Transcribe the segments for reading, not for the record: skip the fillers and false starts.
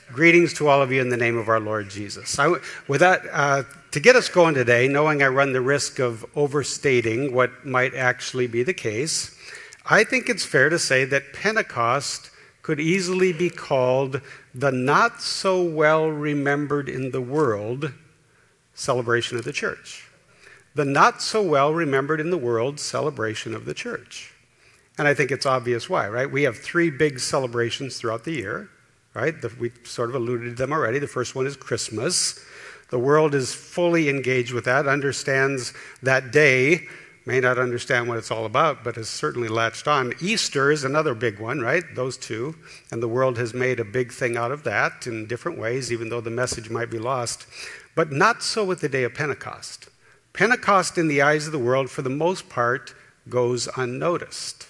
Greetings to all of you in the name of our Lord Jesus. To get us going today, knowing I run the risk of overstating what might actually be the case, I think it's fair to say that Pentecost could easily be called the not so well remembered in the world celebration of the church. The not so well remembered in the world celebration of the church. And I think it's obvious why, right? We have three big celebrations throughout the year, right? We sort of alluded to them already. The first one is Christmas. The world is fully engaged with that, understands that day, may not understand what it's all about, but has certainly latched on. Easter is another big one, right? Those two. And the world has made a big thing out of that in different ways, even though the message might be lost. But not so with the day of Pentecost. Pentecost, in the eyes of the world, for the most part, goes unnoticed.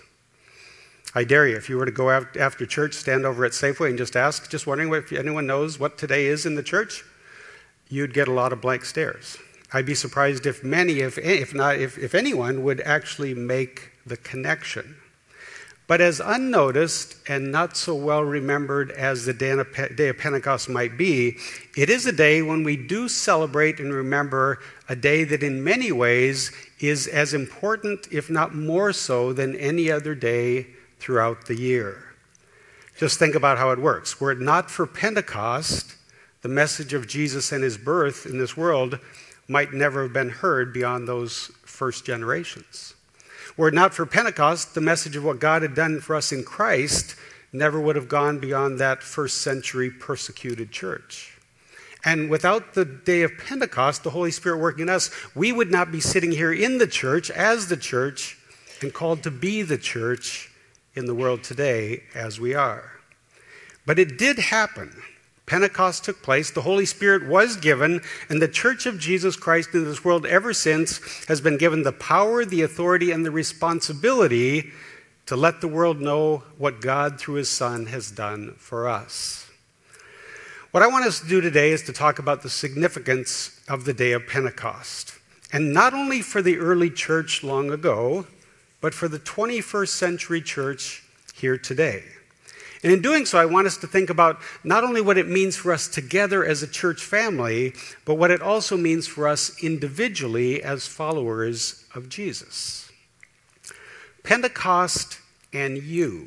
I dare you, if you were to go out after church, stand over at Safeway and just ask, just wondering if anyone knows what today is in the church, you'd get a lot of blank stares. I'd be surprised if many, if anyone, would actually make the connection. But as unnoticed and not so well remembered as the day of Pentecost might be, it is a day when we do celebrate and remember a day that in many ways is as important, if not more so, than any other day throughout the year. Just think about how it works. Were it not for Pentecost, the message of Jesus and his birth in this world might never have been heard beyond those first generations. Were it not for Pentecost, the message of what God had done for us in Christ never would have gone beyond that first century persecuted church. And without the day of Pentecost, the Holy Spirit working in us, we would not be sitting here in the church as the church and called to be the church in the world today as we are. But it did happen. Pentecost took place, the Holy Spirit was given, and the Church of Jesus Christ in this world ever since has been given the power, the authority, and the responsibility to let the world know what God through his Son has done for us. What I want us to do today is to talk about the significance of the day of Pentecost. And not only for the early church long ago, but for the 21st century church here today. And in doing so, I want us to think about not only what it means for us together as a church family, but what it also means for us individually as followers of Jesus. Pentecost and you.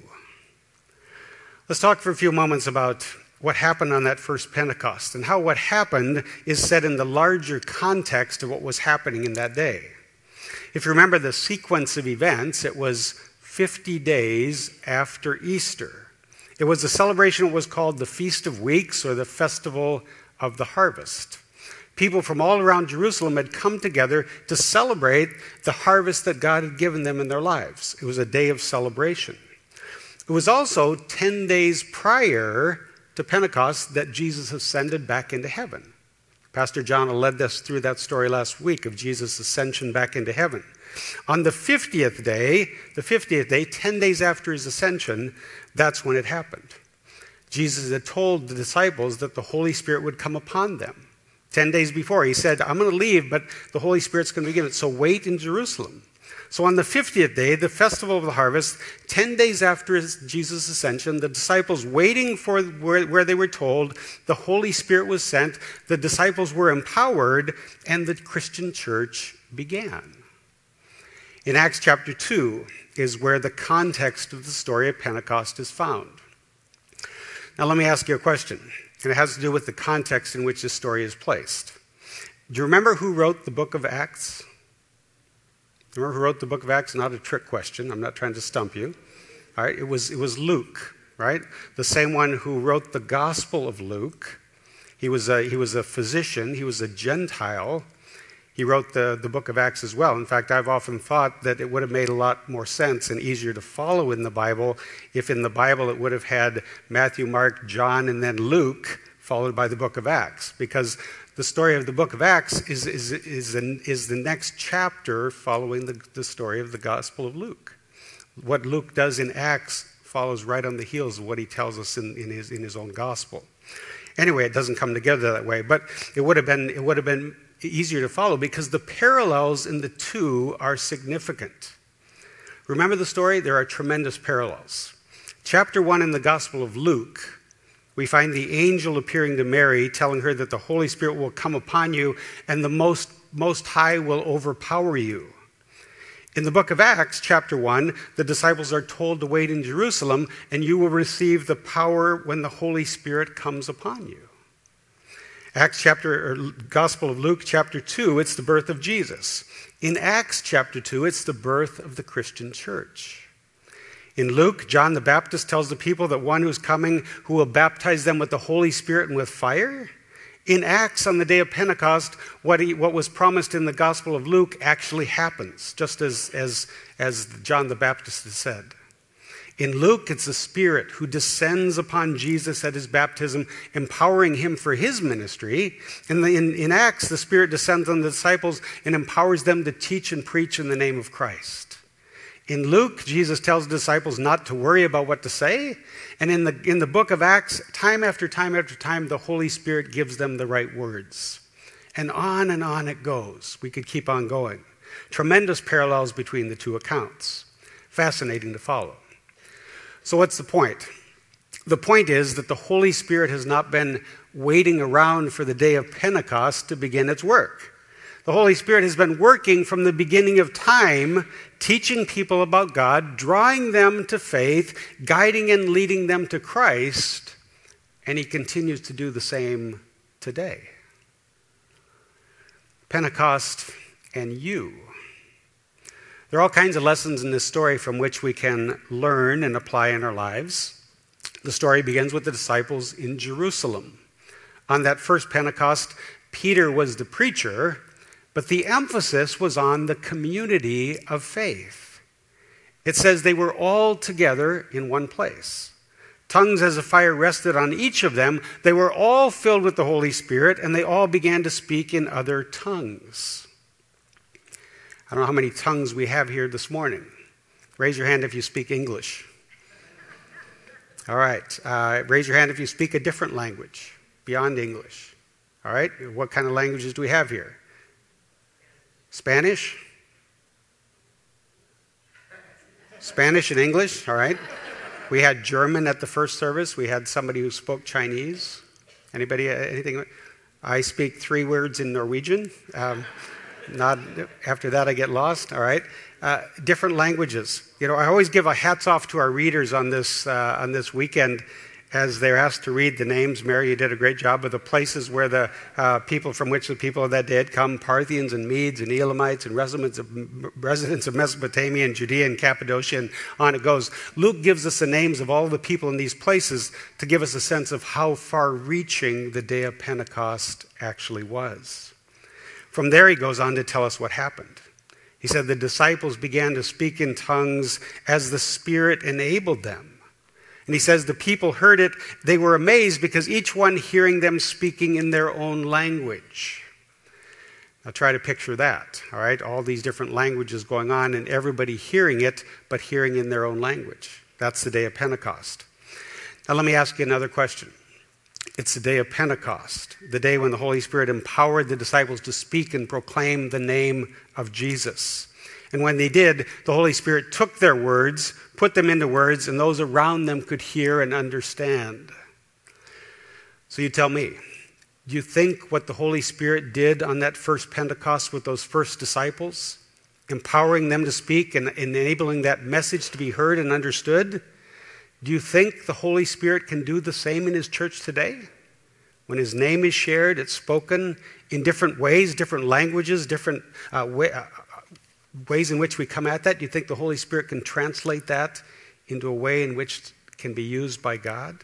Let's talk for a few moments about what happened on that first Pentecost and how what happened is set in the larger context of what was happening in that day. If you remember the sequence of events, it was 50 days after Easter. It was a celebration that was called the Feast of Weeks, or the Festival of the Harvest. People from all around Jerusalem had come together to celebrate the harvest that God had given them in their lives. It was a day of celebration. It was also 10 days prior to Pentecost that Jesus ascended back into heaven. Pastor John led us through that story last week of Jesus' ascension back into heaven. On the 50th day, 10 days after his ascension, that's when it happened. Jesus had told the disciples that the Holy Spirit would come upon them. 10 days before, he said, I'm going to leave, but the Holy Spirit's going to be given, so wait in Jerusalem. So on the 50th day, the Festival of the Harvest, 10 days after Jesus' ascension, the disciples waiting for where they were told, the Holy Spirit was sent, the disciples were empowered, and the Christian church began. In Acts chapter 2 is where the context of the story of Pentecost is found. Now let me ask you a question, and it has to do with the context in which this story is placed. Do you remember who wrote the book of Acts? Remember who wrote the book of Acts? Not a trick question. I'm not trying to stump you. All right, it was Luke, right? The same one who wrote the Gospel of Luke. He was a physician. He was a Gentile. He wrote the book of Acts as well. In fact, I've often thought that it would have made a lot more sense and easier to follow in the Bible if in the Bible it would have had Matthew, Mark, John, and then Luke, followed by the book of Acts. Because the story of the book of Acts is the next chapter following the story of the Gospel of Luke. What Luke does in Acts follows right on the heels of what he tells us in his own Gospel. Anyway, it doesn't come together that way, but it would have been easier to follow because the parallels in the two are significant. Remember the story? There are tremendous parallels. Chapter 1 in the Gospel of Luke We find the angel appearing to Mary, telling her that the Holy Spirit will come upon you and the Most High will overpower you. In the book of Acts, chapter 1, the disciples are told to wait in Jerusalem, and you will receive the power when the Holy Spirit comes upon you. Gospel of Luke, chapter 2, it's the birth of Jesus. In Acts, chapter 2, it's the birth of the Christian church. In Luke, John the Baptist tells the people that one who's coming who will baptize them with the Holy Spirit and with fire. In Acts, on the day of Pentecost, what was promised in the Gospel of Luke actually happens, just as John the Baptist has said. In Luke, it's the Spirit who descends upon Jesus at his baptism, empowering him for his ministry. In Acts, the Spirit descends on the disciples and empowers them to teach and preach in the name of Christ. In Luke, Jesus tells the disciples not to worry about what to say. And in the book of Acts, time after time after time, the Holy Spirit gives them the right words. And on it goes. We could keep on going. Tremendous parallels between the two accounts. Fascinating to follow. So what's the point? The point is that the Holy Spirit has not been waiting around for the day of Pentecost to begin its work. The Holy Spirit has been working from the beginning of time, teaching people about God, drawing them to faith, guiding and leading them to Christ, and he continues to do the same today. Pentecost and you. There are all kinds of lessons in this story from which we can learn and apply in our lives. The story begins with the disciples in Jerusalem. On that first Pentecost, Peter was the preacher, but the emphasis was on the community of faith. It says they were all together in one place. Tongues as a fire rested on each of them. They were all filled with the Holy Spirit, and they all began to speak in other tongues. I don't know how many tongues we have here this morning. Raise your hand if you speak English. All right. Raise your hand if you speak a different language beyond English. All right. What kind of languages do we have here? Spanish? Spanish and English, all right. We had German at the first service. We had somebody who spoke Chinese. Anybody, anything? I speak 3 words in Norwegian. Not after that I get lost, all right. Different languages. You know, I always give a hats off to our readers on this weekend as they're asked to read the names. Mary, you did a great job of the places where the people from which the people of that day had come, Parthians and Medes and Elamites and residents of Mesopotamia and Judea and Cappadocia, and on it goes. Luke gives us the names of all the people in these places to give us a sense of how far-reaching the day of Pentecost actually was. From there, he goes on to tell us what happened. He said the disciples began to speak in tongues as the Spirit enabled them. And he says the people heard it. They were amazed because each one hearing them speaking in their own language. Now try to picture that, all right? All these different languages going on and everybody hearing it, but hearing in their own language. That's the day of Pentecost. Now let me ask you another question. It's the day of Pentecost, the day when the Holy Spirit empowered the disciples to speak and proclaim the name of Jesus. And when they did, the Holy Spirit took their words, put them into words, and those around them could hear and understand. So you tell me, do you think what the Holy Spirit did on that first Pentecost with those first disciples, empowering them to speak and enabling that message to be heard and understood, do you think the Holy Spirit can do the same in his church today? When his name is shared, it's spoken in different ways, different languages, different ways in which we come at that. Do you think the Holy Spirit can translate that into a way in which it can be used by God?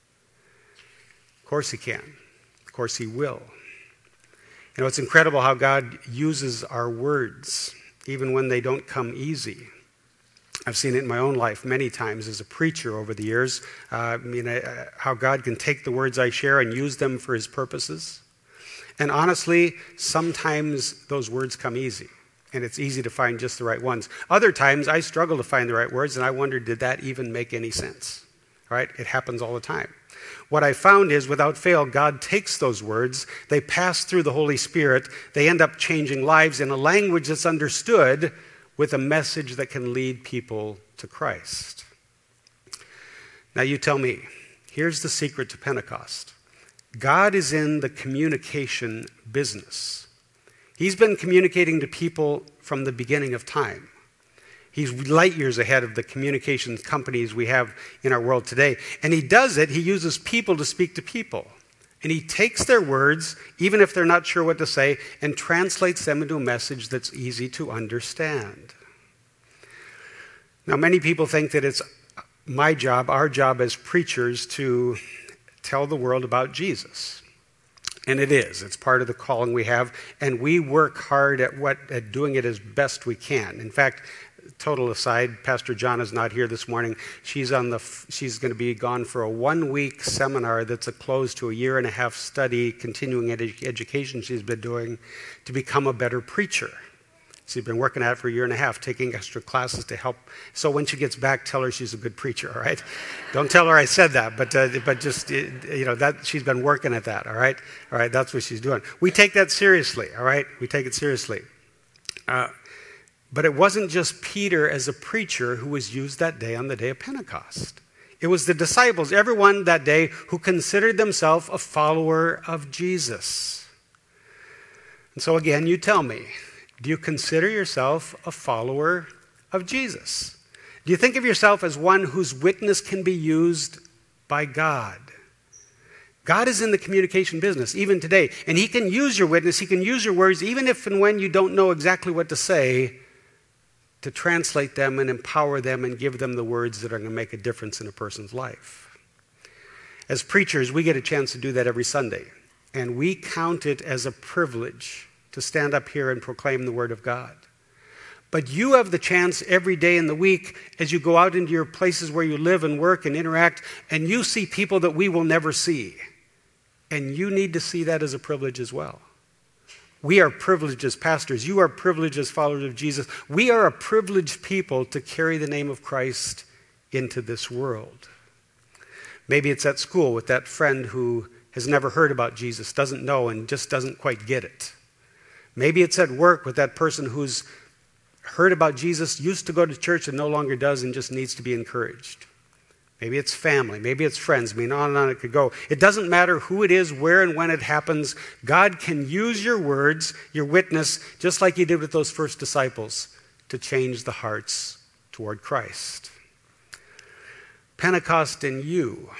Of course he can. Of course he will. You know, it's incredible how God uses our words, even when they don't come easy. I've seen it in my own life many times as a preacher over the years. How God can take the words I share and use them for his purposes. And honestly, sometimes those words come easy. And it's easy to find just the right ones. Other times, I struggle to find the right words, and I wonder, did that even make any sense? Right? It happens all the time. What I found is, without fail, God takes those words, they pass through the Holy Spirit, they end up changing lives in a language that's understood with a message that can lead people to Christ. Now you tell me, Here's the secret to Pentecost. God is in the communication business. He's been communicating to people from the beginning of time. He's light years ahead of the communications companies we have in our world today. And he does it, he uses people to speak to people. And he takes their words, even if they're not sure what to say, and translates them into a message that's easy to understand. Now, many people think that it's my job, our job as preachers, to tell the world about Jesus. And it is. It's part of the calling we have. And we work hard at doing it as best we can. In fact, total aside, Pastor John is not here this morning. She's going to be gone for a 1-week seminar that's a close to a 1.5-year study, continuing education she's been doing to become a better preacher. She's been working at it for a 1.5 years, taking extra classes to help. So when she gets back, tell her she's a good preacher, all right? Don't tell her I said that, but just, that she's been working at that, all right? All right, that's what she's doing. We take that seriously, all right? We take it seriously. But it wasn't just Peter as a preacher who was used that day on the day of Pentecost. It was the disciples, everyone that day, who considered themselves a follower of Jesus. And so again, you tell me, do you consider yourself a follower of Jesus? Do you think of yourself as one whose witness can be used by God? God is in the communication business, even today. And he can use your witness, he can use your words, even if and when you don't know exactly what to say, to translate them and empower them and give them the words that are going to make a difference in a person's life. As preachers, we get a chance to do that every Sunday. And we count it as a privilege to stand up here and proclaim the Word of God. But you have the chance every day in the week as you go out into your places where you live and work and interact, and you see people that we will never see. And you need to see that as a privilege as well. We are privileged as pastors. You are privileged as followers of Jesus. We are a privileged people to carry the name of Christ into this world. Maybe it's at school with that friend who has never heard about Jesus, doesn't know, and just doesn't quite get it. Maybe it's at work with that person who's heard about Jesus, used to go to church and no longer does, and just needs to be encouraged. Maybe it's family. Maybe it's friends. I mean, on and on it could go. It doesn't matter who it is, where and when it happens. God can use your words, your witness, just like he did with those first disciples, to change the hearts toward Christ. Pentecost in you.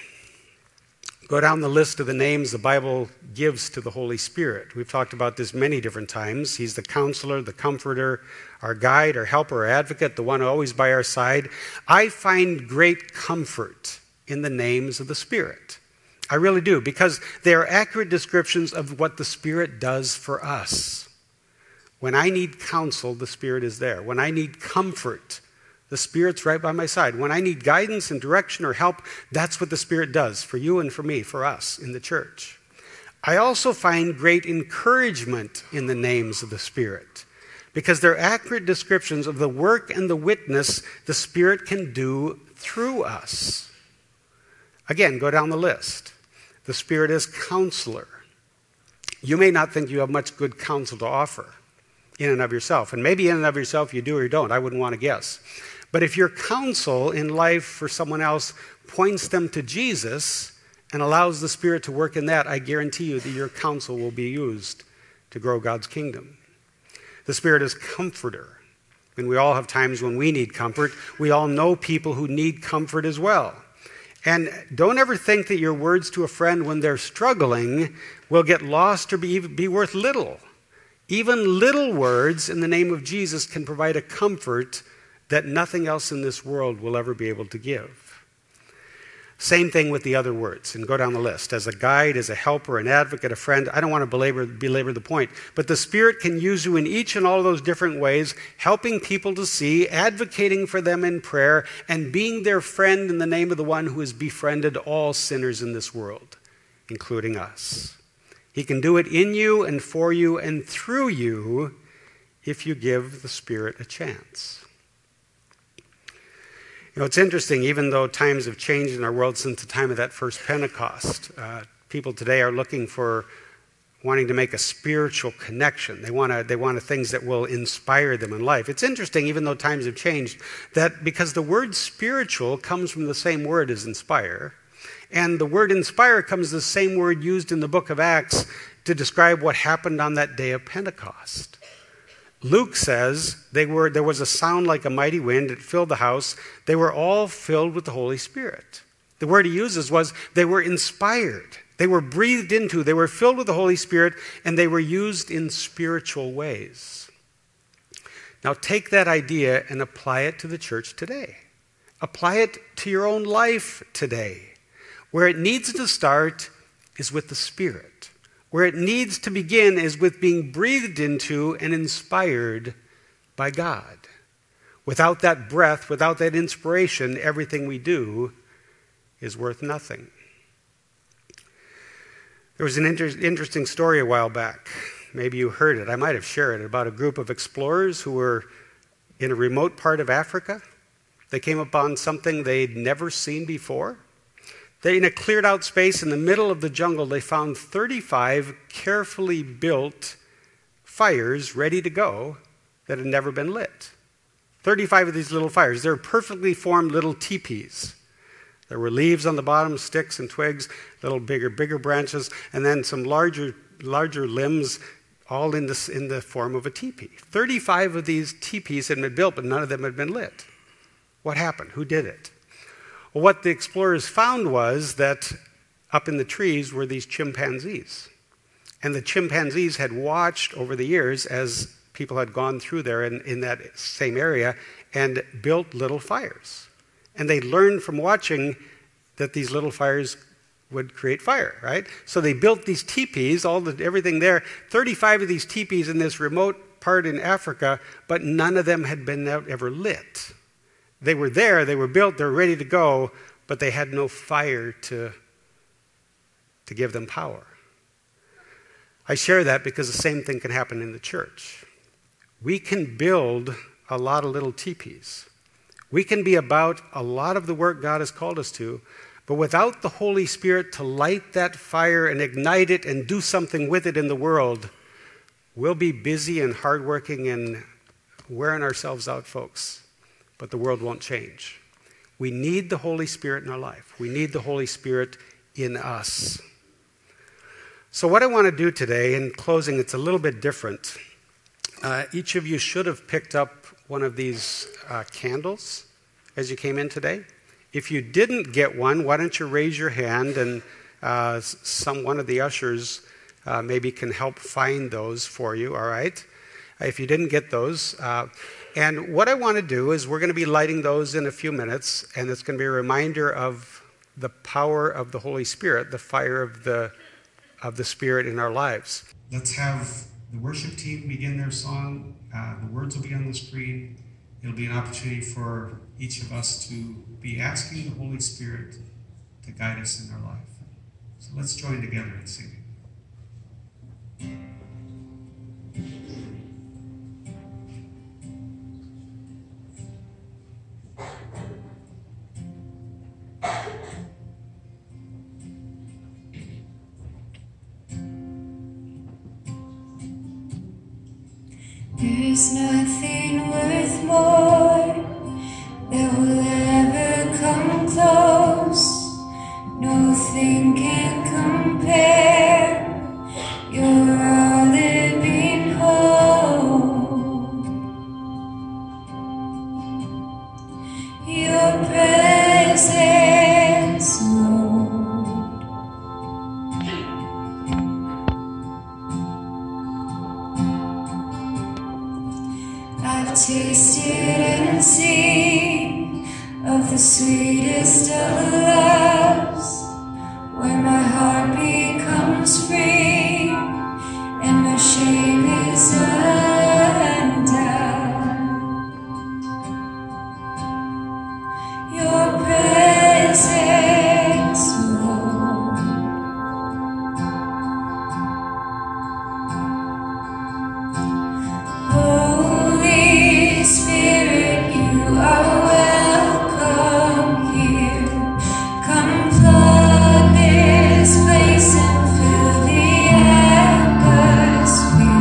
Go down the list of the names the Bible gives to the Holy Spirit. We've talked about this many different times. He's the counselor, the comforter, our guide, our helper, our advocate, the one always by our side. I find great comfort in the names of the Spirit. I really do, because they are accurate descriptions of what the Spirit does for us. When I need counsel, the Spirit is there. When I need comfort, the Spirit's right by my side. When I need guidance and direction or help, that's what the Spirit does for you and for me, for us in the church. I also find great encouragement in the names of the Spirit, because they're accurate descriptions of the work and the witness the Spirit can do through us. Again, go down the list. The Spirit is counselor. You may not think you have much good counsel to offer in and of yourself. And maybe in and of yourself you do or you don't. I wouldn't want to guess. But if your counsel in life for someone else points them to Jesus and allows the Spirit to work in that, I guarantee you that your counsel will be used to grow God's kingdom. The Spirit is comforter. And we all have times when we need comfort. We all know people who need comfort as well. And don't ever think that your words to a friend when they're struggling will get lost or be worth little. Even little words in the name of Jesus can provide a comfort that nothing else in this world will ever be able to give. Same thing with the other words, and go down the list. As a guide, as a helper, an advocate, a friend, I don't want to belabor the point, but the Spirit can use you in each and all of those different ways, helping people to see, advocating for them in prayer, and being their friend in the name of the one who has befriended all sinners in this world, including us. He can do it in you and for you and through you if you give the Spirit a chance. You know, it's interesting, even though times have changed in our world since the time of that first Pentecost, people today are looking for wanting to make a spiritual connection. They want things that will inspire them in life. It's interesting, even though times have changed, that because the word spiritual comes from the same word as inspire, And the word inspire comes the same word used in the book of Acts to describe what happened on that day of Pentecost. Luke says there was a sound like a mighty wind. It filled the house. They were all filled with the Holy Spirit. The word he uses was they were inspired. They were breathed into. They were filled with the Holy Spirit, and they were used in spiritual ways. Now take that idea and apply it to the church today. Apply it to your own life today. Where it needs to start is with the Spirit. Where it needs to begin is with being breathed into and inspired by God. Without that breath, without that inspiration, everything we do is worth nothing. There was an interesting story a while back. Maybe you heard it. I might have shared it about a group of explorers who were in a remote part of Africa. They came upon something they'd never seen before. In a cleared out space in the middle of the jungle, they found 35 carefully built fires ready to go that had never been lit. 35 of these little fires. They're perfectly formed little teepees. There were leaves on the bottom, sticks and twigs, little bigger branches, and then some larger limbs, all in the form of a teepee. 35 of these teepees had been built, but none of them had been lit. What happened? Who did it? Well, what the explorers found was that up in the trees were these chimpanzees. And the chimpanzees had watched over the years as people had gone through there in that same area and built little fires. And they learned from watching that these little fires would create fire, right? So they built these teepees, everything there, 35 of these teepees in this remote part in Africa, but none of them had been ever lit. They were there, they were built, they were ready to go, but they had no fire to give them power. I share that because the same thing can happen in the church. We can build a lot of little teepees. We can be about a lot of the work God has called us to, but without the Holy Spirit to light that fire and ignite it and do something with it in the world, we'll be busy and hardworking and wearing ourselves out, folks. But the world won't change. We need the Holy Spirit in our life. We need the Holy Spirit in us. So what I want to do today, in closing, it's a little bit different. Each of you should have picked up one of these candles as you came in today. If you didn't get one, why don't you raise your hand, and one of the ushers maybe can help find those for you, all right? If you didn't get those. And what I want to do is we're going to be lighting those in a few minutes, and it's going to be a reminder of the power of the Holy Spirit, the fire of the Spirit in our lives. Let's have the worship team begin their song. The words will be on the screen. It'll be an opportunity for each of us to be asking the Holy Spirit to guide us in our life. So let's join together in singing. There's nothing worth more that will ever come close. Nothing can compare. You're our living hope. Your presence, Lord. I've tasted and seen of the sweetest of loves, where my heart becomes free and my shame is undone. Your presence, Lord. Holy Spirit, you are welcome here. Come flood this place and fill the atmosphere.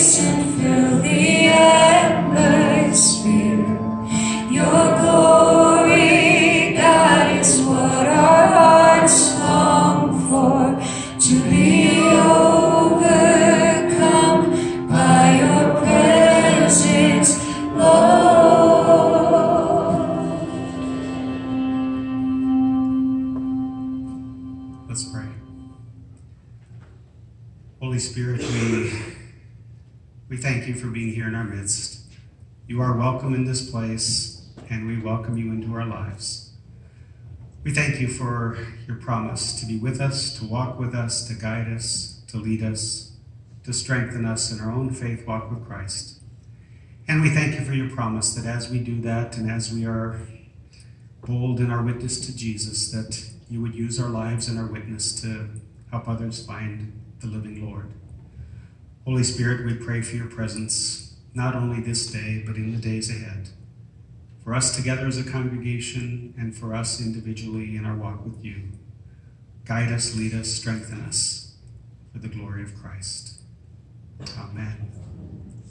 voice and fill the atmosphere. Your glory, God, is what our hearts long for, to be overcome by your presence, Lord. Let's pray. Holy Spirit, we thank you for being here in our midst. You are welcome in this place, and we welcome you into our lives. We thank you for your promise to be with us, to walk with us, to guide us, to lead us, to strengthen us in our own faith walk with Christ. And we thank you for your promise that as we do that and as we are bold in our witness to Jesus, that you would use our lives and our witness to help others find the living Lord. Holy Spirit, we pray for your presence, not only this day, but in the days ahead, for us together as a congregation and for us individually in our walk with you. Guide us, lead us, strengthen us for the glory of Christ.